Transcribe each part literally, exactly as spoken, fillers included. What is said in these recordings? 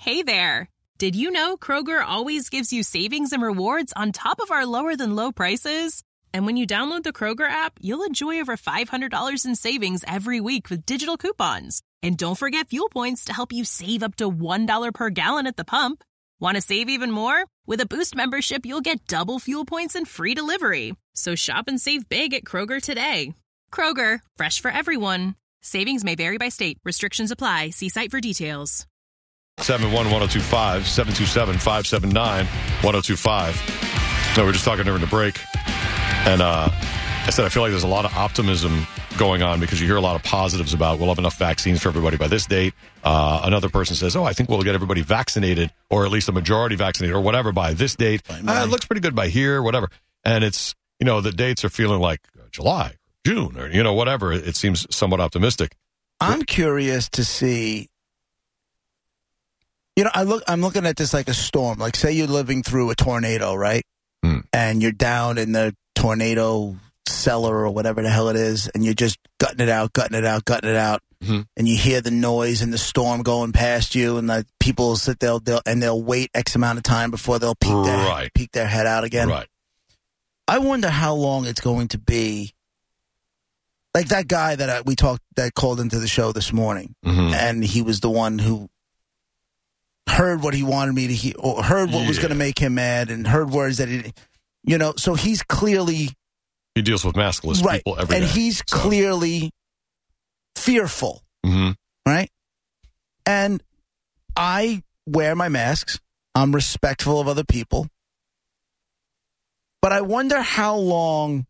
Hey there. Did you know Kroger always gives you savings and rewards on top of our lower-than-low prices? And when you download the Kroger app, you'll enjoy over five hundred dollars in savings every week with digital coupons. And don't forget fuel points to help you save up to one dollar per gallon at the pump. Want to save even more? With a Boost membership, you'll get double fuel points and free delivery. So shop and save big at Kroger today. Kroger, fresh for everyone. Savings may vary by state. Restrictions apply. See site for details. seven one one oh two five, seven two seven, five seven nine, one oh two five. No, we we're just talking during the break. And uh, I said I feel like there's a lot of optimism going on because you hear a lot of positives about we'll have enough vaccines for everybody by this date. Uh, another person says, oh, I think we'll get everybody vaccinated, or at least a majority vaccinated, or whatever by this date. Uh, it looks pretty good by here, whatever. And it's, you know, the dates are feeling like July, June, or, you know, whatever. It, it seems somewhat optimistic. I'm curious to see. You know, I look. I'm looking at this like a storm. Like, say you're living through a tornado, right? Hmm. And you're down in the tornado cellar or whatever the hell it is, and you're just gutting it out, gutting it out, gutting it out, mm-hmm. and you hear the noise and the storm going past you, and the people sit there they'll, and they'll wait X amount of time before they'll peek their right. peek their head out again. Right. I wonder how long it's going to be. Like that guy that I, we talked that called into the show this morning, mm-hmm. and he was the one who heard what he wanted me to hear, or heard what yeah. was going to make him mad, and heard words that he, you know. So he's clearly he deals with maskless right, people every and day. he's so. clearly fearful, mm-hmm. right? And I wear my masks. I'm respectful of other people, but I wonder how long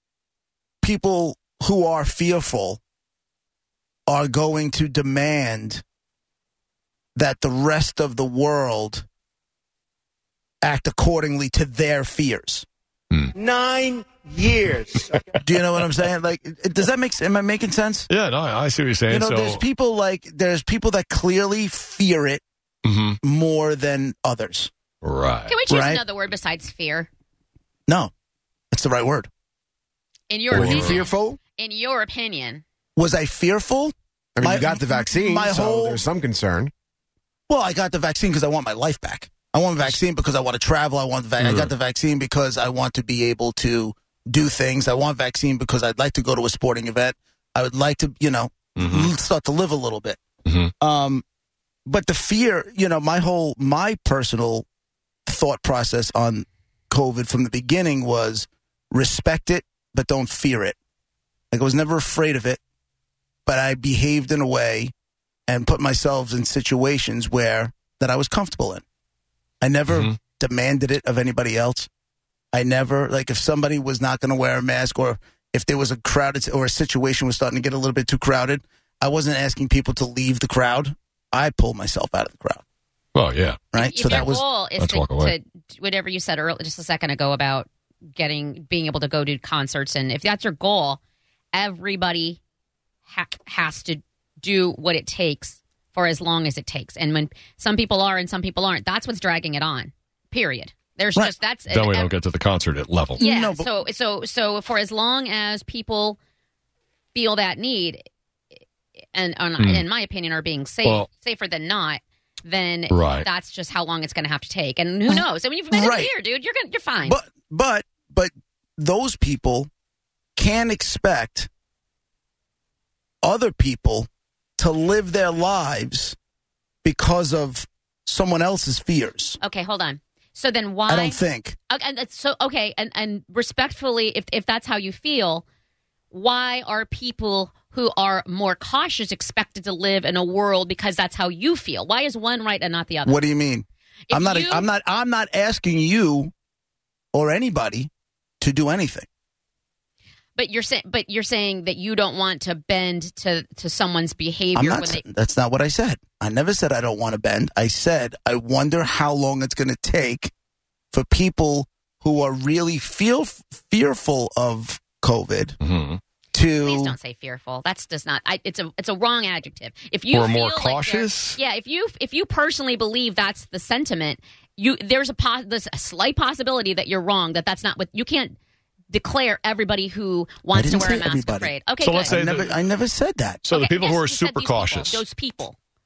people who are fearful are going to demand that the rest of the world act accordingly to their fears. Hmm. Nine years. Do you know what I'm saying? Like, does that make sense? Am I making sense? Yeah, no, I see what you're saying. You know, so, there's people like, there's people that clearly fear it mm-hmm. more than others. Right. Can we choose Right? another word besides fear? No, that's the right word. In your Were you opinion, fearful? in your opinion, Was I fearful? I mean, My- you got the vaccine, my so whole- there's some concern. Well, I got the vaccine because I want my life back. I want the vaccine because I want to travel. I want the va- Mm. I got the vaccine because I want to be able to do things. I want vaccine because I'd like to go to a sporting event. I would like to, you know, Mm-hmm. start to live a little bit. Mm-hmm. Um, but the fear, you know, my whole, my personal thought process on COVID from the beginning was respect it, but don't fear it. Like I was never afraid of it, but I behaved in a way and put myself in situations where that I was comfortable in. I never mm-hmm. demanded it of anybody else. I never, like if somebody was not going to wear a mask or if there was a crowded or a situation was starting to get a little bit too crowded, I wasn't asking people to leave the crowd. I pulled myself out of the crowd. Well, yeah. Right? if So your that was, goal is let's to, walk away. to whatever you said earlier, just a second ago about getting being able to go to concerts, and if that's your goal, everybody ha- has to do what it takes for as long as it takes. And when some people are and some people aren't, that's what's dragging it on. Period. There's Right. just that's Then we uh, don't get to the concert at level. Yeah. No, but- so so so for as long as people feel that need, and, and Hmm. in my opinion, are being safe, Well- safer than not, then Right. that's just how long it's going to have to take. And who knows? I mean, you've been in Right. here, dude. You're gonna, you're fine. but, but, but those people can expect other people to live their lives because of someone else's fears. okay, hold on. So then why? I don't think. Okay, and that's so okay, and and respectfully, if if that's how you feel, why are people who are more cautious expected to live in a world because that's how you feel? Why is one right and not the other? What do you mean? If I'm not. you- I'm not. I'm not asking you or anybody to do anything. But you're saying, but you're saying that you don't want to bend to, to someone's behavior I'm not. when they. That's not what I said. I never said I don't want to bend. I said I wonder how long it's going to take for people who are really feel fearful of COVID Mm-hmm. to. Please don't say fearful. That's does not. I, it's a it's a wrong adjective. If you Or feel more like cautious? they're- yeah. If you if you personally believe that's the sentiment, you there's a pos, there's a slight possibility that you're wrong. That that's not what you can't declare everybody who wants to didn't wear a say mask everybody. afraid. Okay, So good. let's I say never. that- I never said that. So the Okay, people yes, who are you said super these people, cautious. those people.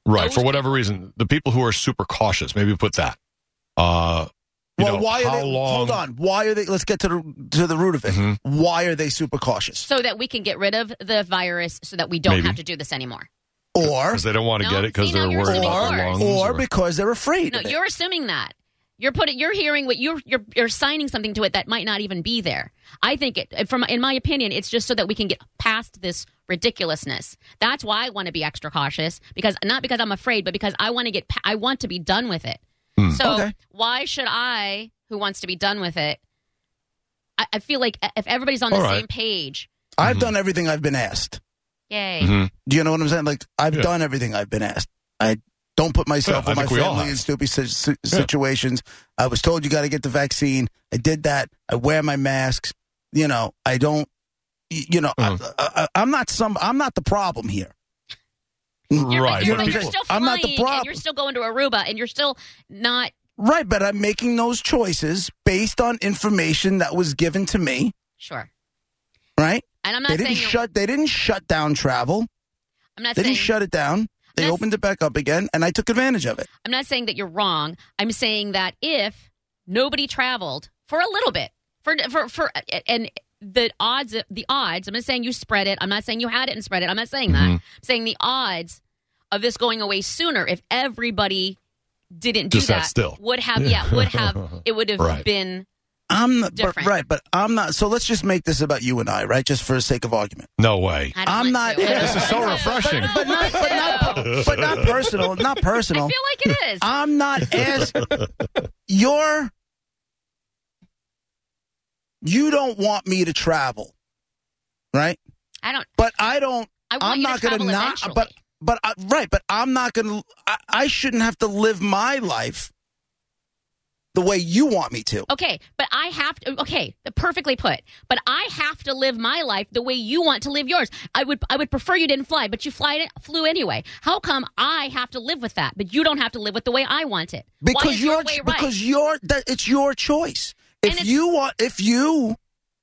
Right. Those For whatever people- reason, the people who are super cautious, maybe put that. Uh, you well, know, why how are they? long? Hold on. Why are they? Let's get to the to the root of it. Mhm. Why are they super cautious? So that we can get rid of the virus so that we don't Maybe. have to do this anymore. Or Because they don't want to No, get it because see, now they're you're worried assuming about their worse. lungs. or because they're afraid. No, of it. you're assuming that. You're putting you're hearing what you're you're you're signing something to it that might not even be there. I think it from in my opinion, it's just so that we can get past this ridiculousness. That's why I want to be extra cautious, because not because I'm afraid, but because I want to get pa- I want to be done with it. So Okay. why should I, who wants to be done with it? I, I feel like if everybody's on the All right. same page, I've done everything I've been asked. yay. Mhm. Do you know what I'm saying? Like I've Yeah. done everything I've been asked. I don't put myself Yeah, I or my think we all family have. in stupid si- si- situations. I was told you got to get the vaccine. I did that. I wear my masks. You know, I don't. y- You know, Mhm. I, I, I'm not some. I'm not the problem here. You're, Right. you're, but you're I'm- still flying, I'm not the and problem. you're still going to Aruba, and you're still not. Right, but I'm making those choices based on information that was given to me. Sure. Right? And I'm not They saying didn't you're- shut. They didn't shut down travel. I'm not They saying didn't shut it down. They That's- opened it back up again, and I took advantage of it. I'm not saying that you're wrong. I'm saying that if nobody traveled for a little bit, for for for and the odds, the odds. I'm not saying you spread it. I'm not saying you had it and spread it. I'm not saying that. Mhm. I'm saying the odds of this going away sooner, if everybody didn't do Just sat that, still. would have yeah would have it would have Right. been I'm not, but, Different. right, but I'm not. So let's just make this about you and I, right? Just for the sake of argument. No way. I don't I'm want not- to. yeah, I don't this is so want to. refreshing. I don't But not, want but not, to. but not personal. Not I personal. feel like it is. I'm not asking. You're. You don't want me to travel, right? I don't. But I don't. I want I'm you not to gonna travel not. eventually. But but I, right. But I'm not gonna. I, I shouldn't have to live my life the way you want me to. Okay, but I have to. Okay, perfectly put. But I have to live my life the way you want to live yours. I would. I would prefer you didn't fly, but you fly flew anyway. How come I have to live with that, but you don't have to live with the way I want it? Why Because is your you're way right? because you're that it's your choice. And If it's- you want, if you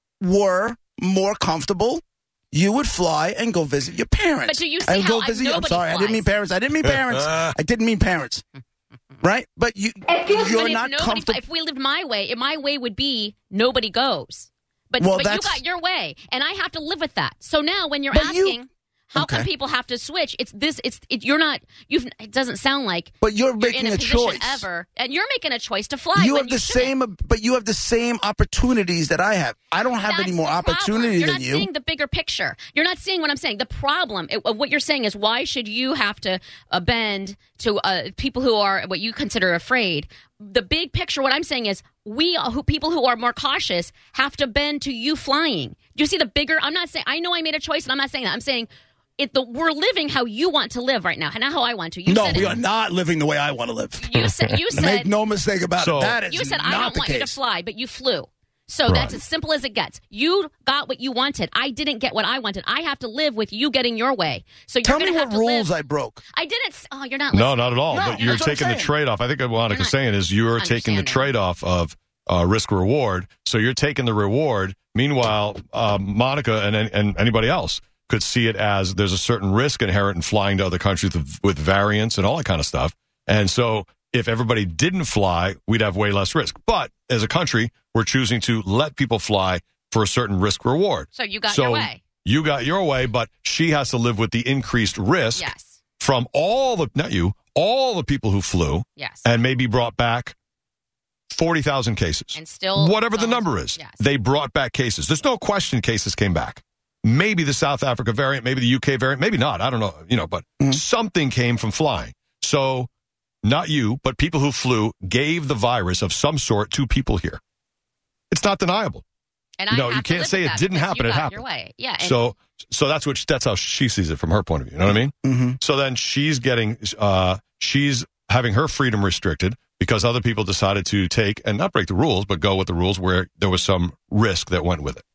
were more comfortable, you would fly and go visit your parents. But do you see and how go I- visit? I'm nobody sorry, I didn't mean flies. parents. I didn't mean parents. I didn't mean parents. Right? But you, But you're if not nobody, comfortable. If we lived my way, my way would be nobody goes. But, Well, but you that's- got your way, and I have to live with that. So now, when you're But you- asking, how come Okay. people have to switch? It's this. It's it, you're not. You've. It doesn't sound like But you're you're making in a, a position choice. ever, and you're making a choice to fly. You when have the shouldn't. same, but you have the same opportunities that I have. I don't have That's any more the problem. opportunity You're than not you. seeing the bigger picture. You're not seeing what I'm saying. The problem, it, what you're saying is, why should you have to uh, bend to uh, people who are what you consider afraid? The big picture, what I'm saying is, we uh, who people who are more cautious have to bend to you flying. Do you see the bigger? I'm not saying. I know I made a choice, and I'm not saying that. I'm saying. It, the, we're living how you want to live right now, not how I want to. You no, said we it. are not living the way I want to live. You said. You said. Make no mistake about So- it. That is You said, not I don't the want case. you to fly, but you flew. So Right. that's as simple as it gets. You got what you wanted. I didn't get what I wanted. I have to live with you getting your way. So you're Tell going me to have what to rules live. I broke. I didn't. s- Oh, you're not No, listening. not at all. No, but you're that's what I'm taking the saying. trade off. I think what You're Monica's not saying is you're taking the understanding. trade off of uh, risk reward. So you're taking the reward. Meanwhile, uh, Monica and, and anybody else could see it as there's a certain risk inherent in flying to other countries with, with variants and all that kind of stuff. And so if everybody didn't fly, we'd have way less risk. But as a country, we're choosing to let people fly for a certain risk reward. So you got so your way. You got your way, but she has to live with the increased risk Yes. from all the, not you, all the people who flew Yes. and maybe brought back forty thousand cases. And still. Whatever the so- number is, Yes. they brought back cases. There's no question cases came back. Maybe the South Africa variant, maybe the U K variant, maybe not. I don't know, you know, but Mhm. something came from flying. So not you, but people who flew gave the virus of some sort to people here. It's not deniable. And I No, have you to can't live say with it that didn't because happen, you it got happened. Your way. Yeah. And So, so that's what that's how she sees it from her point of view. You know what I mean? Mm-hmm. So then she's getting, uh, she's having her freedom restricted because other people decided to take and not break the rules, but go with the rules where there was some risk that went with it.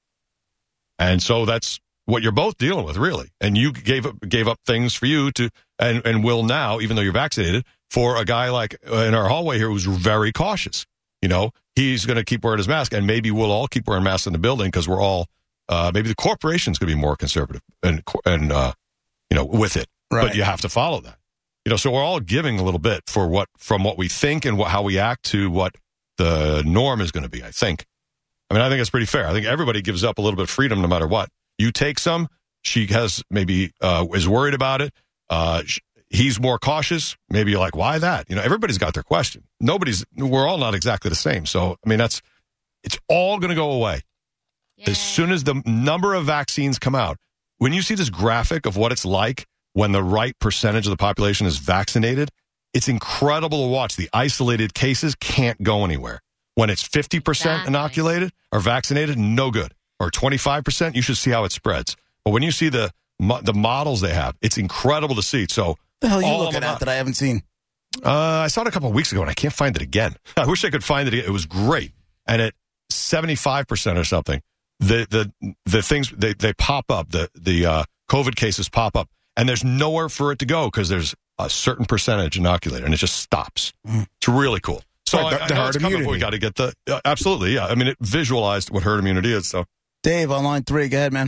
And so that's what you're both dealing with, really. And you gave up, gave up things for you to, and, and will now, even though you're vaccinated, for a guy like uh, in our hallway here who's very cautious. You know, he's going to keep wearing his mask, and maybe we'll all keep wearing masks in the building because we're all, uh, maybe the corporation's going to be more conservative and, and uh, you know, with it. Right. But you have to follow that. You know, so we're all giving a little bit for what from what we think and what, how we act to what the norm is going to be, I think. I mean, I think it's pretty fair. I think everybody gives up a little bit of freedom no matter what. You take some. She has maybe uh, is worried about it. Uh, he's more cautious. Maybe you're like, why that? You know, everybody's got their question. Nobody's, we're all not exactly the same. So, I mean, that's, it's all going to go away. Yay. As soon as the number of vaccines come out. When you see this graphic of what it's like when the right percentage of the population is vaccinated, it's incredible to watch. The isolated cases can't go anywhere. When it's fifty percent exactly. inoculated or vaccinated, no good. Or twenty-five percent, you should see how it spreads. But when you see the the models they have, it's incredible to see. So, what the hell are you looking at that I haven't seen? Uh, I saw it a couple of weeks ago, and I can't find it again. I wish I could find it again. It was great. And at seventy-five percent or something, the the the things, they, they pop up, the, the uh, COVID cases pop up, and there's nowhere for it to go because there's a certain percentage inoculated, and it just stops. Mm. It's really cool. So right, the, I, the I herd immunity. We got to get the uh, absolutely, yeah. I mean, it visualized what herd immunity is. So, Dave on line three, go ahead, man.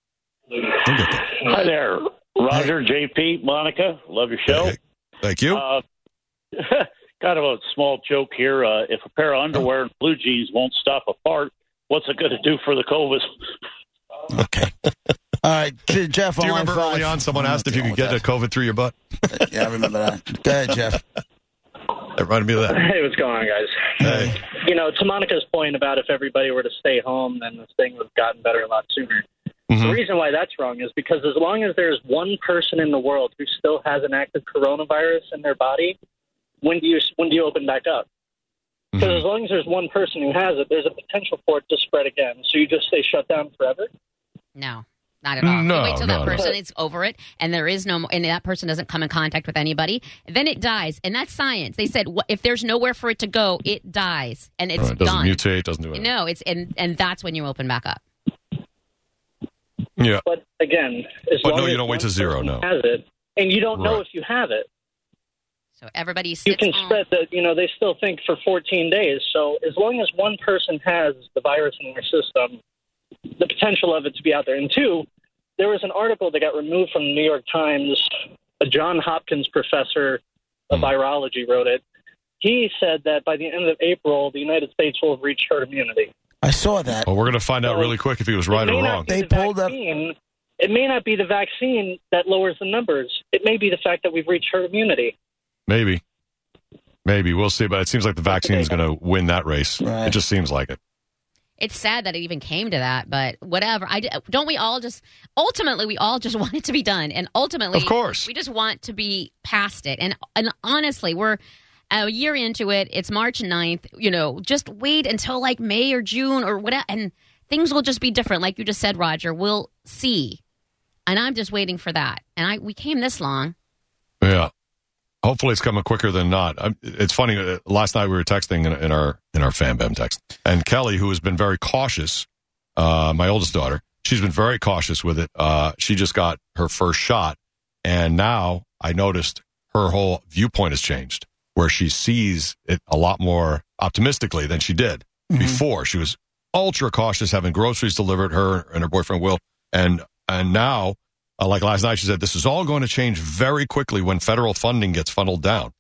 Hi there, Roger, hey. J P, Monica. Love your show. Hey, thank you. Uh, kind of a small joke here. Uh, if a pair of underwear and blue jeans won't stop a fart, what's it going to do for the COVID? Okay. All right, J- Jeff. Do you on remember line early on someone asked if you could get the COVID through your butt? Yeah, I remember that. Go ahead, Jeff. That reminded me of that. Hey, what's going on, guys? Hey. You know, to Monica's point about if everybody were to stay home, then this thing would have gotten better a lot sooner. Mm-hmm. The reason why that's wrong is because as long as there's one person in the world who still has an active coronavirus in their body, when do you when do you open back up? Because mm-hmm. as long as there's one person who has it, there's a potential for it to spread again. So you just stay shut down forever? No. Not at all. No, you wait till no, that person no. is over it, and there is no, more, and that person doesn't come in contact with anybody. Then it dies, and that's science. They said wh- if there's nowhere for it to go, it dies, and it's right, doesn't done. mutate, doesn't do anything. No, it's and and that's when you open back up. Yeah, but again, as but long no, as you don't wait to zero. No, has it, and you don't know right. if you have it. So everybody sits you can on. spread that. You know, they still think for fourteen days. So as long as one person has the virus in their system, the potential of it to be out there, and two. There was an article that got removed from the New York Times. A John Hopkins professor of mm. virology wrote it. He said that by the end of April, the United States will have reached herd immunity. I saw that. Well, we're going to find out so really quick if he was right or wrong. They the pulled vaccine, up. It may not be the vaccine that lowers the numbers. It may be the fact that we've reached herd immunity. Maybe. Maybe. We'll see. But it seems like the vaccine is going to win that race. Right. It just seems like it. It's sad that it even came to that, but whatever. I don't. We all just ultimately we all just want it to be done, and ultimately, of course, we just want to be past it. And and honestly, we're a year into it. It's March ninth. You know, just wait until like May or June or whatever, and things will just be different. Like you just said, Roger, we'll see. And I'm just waiting for that. And I we came this long. Yeah. Hopefully it's coming quicker than not. It's funny. Uh, last night we were texting in, in our in our Fan Bam text, and Kelly, who has been very cautious, uh, my oldest daughter, she's been very cautious with it. Uh, she just got her first shot, and now I noticed her whole viewpoint has changed, where she sees it a lot more optimistically than she did mm-hmm. before. She was ultra cautious, having groceries delivered, her and her boyfriend Will, and and now. Uh, like last night, she said, this is all going to change very quickly when federal funding gets funneled down.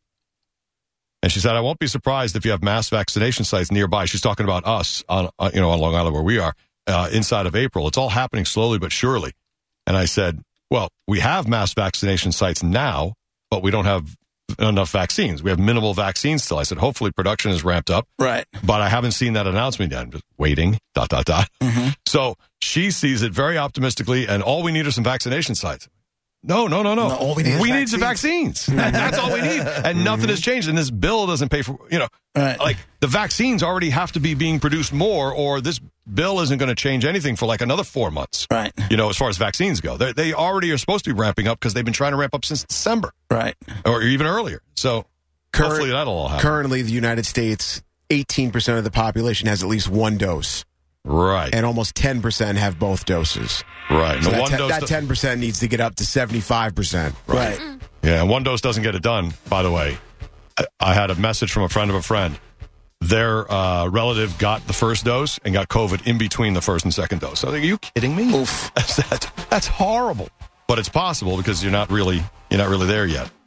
And she said, I won't be surprised if you have mass vaccination sites nearby. She's talking about us on, uh, you know, on Long Island where we are uh, inside of April. It's all happening slowly but surely. And I said, well, we have mass vaccination sites now, but we don't have enough vaccines. We have minimal vaccines still. I said, hopefully production is ramped up. Right. But I haven't seen that announcement yet. I'm just waiting, dot, dot, dot. Mm-hmm. So she sees it very optimistically, and all we need are some vaccination sites. No, no, no, no. no all we need, we is need some vaccines. That's all we need. And nothing has changed. And this bill doesn't pay for, you know, right. like the vaccines already have to be being produced more, or this bill isn't going to change anything for like another four months. Right. You know, as far as vaccines go. They're, they already are supposed to be ramping up because they've been trying to ramp up since December. Right. Or even earlier. So Current, hopefully that'll all happen. Currently, the United States, eighteen percent of the population has at least one dose. Right. And almost ten percent have both doses. Right. So the that, one te- dose that ten percent needs to get up to seventy-five percent. Right. Mm. Yeah, and one dose doesn't get it done, by the way. I, I had a message from a friend of a friend. Their uh, relative got the first dose and got COVID in between the first and second dose. So are you kidding me? Oof. That's, that's horrible. But it's possible because you're not really you're not really there yet.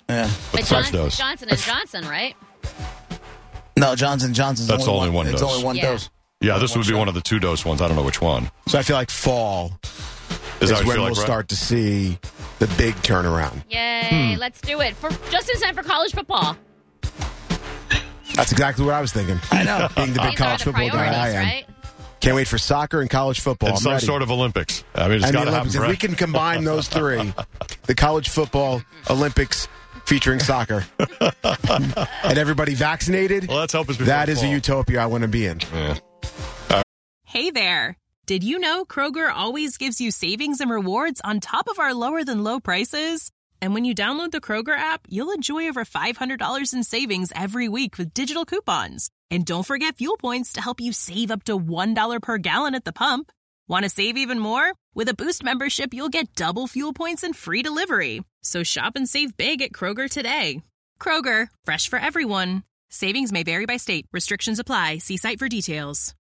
Yeah. But French Johnson, dose. Johnson and Johnson, right? No, Johnson Johnson's That's only, only one It's dose. only one Yeah. dose. Yeah, this One would be shot. one of the two dose ones. I don't know which one. So I feel like fall Is is, that what you when feel we'll like, Brett? start to see the big turnaround. Yay, Hmm. let's do it. For just in time for college football. That's exactly what I was thinking. I know. Being the big These are college the football guy I priorities, am. right? Can't wait for soccer and college football. And I'm some ready. sort of Olympics. I mean, it's and got the to happen, Olympics. If Brett. we can combine those three, the college football Olympics featuring soccer, and everybody vaccinated, Well, let's hope it's before that is a fall. utopia I want to be in. Yeah. Hey there. Did you know Kroger always gives you savings and rewards on top of our lower than low prices? And when you download the Kroger app, you'll enjoy over five hundred dollars in savings every week with digital coupons. And don't forget fuel points to help you save up to one dollar per gallon at the pump. Want to save even more? With a Boost membership, you'll get double fuel points and free delivery. So shop and save big at Kroger today. Kroger, fresh for everyone. Savings may vary by state. Restrictions apply. See site for details.